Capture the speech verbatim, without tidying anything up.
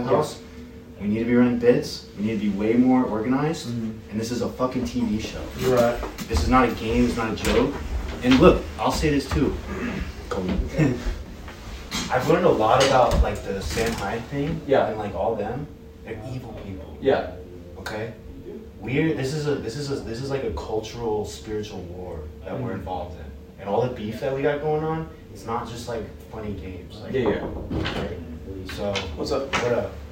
house. Yeah. We need to be running bits. We need to be way more organized. Mm-hmm. And this is a fucking T V show. Right. This is not a game. It's not a joke. And look, I'll say this too. I've learned a lot about like the Sam Hyde thing. Yeah. And like all them. They're evil people. Yeah. Okay. We're this is a this is a this is like a cultural spiritual war that mm-hmm. we're involved in. And all the beef that we got going on, it's not just like funny games. Like, yeah, yeah. Right? So what's up? What up?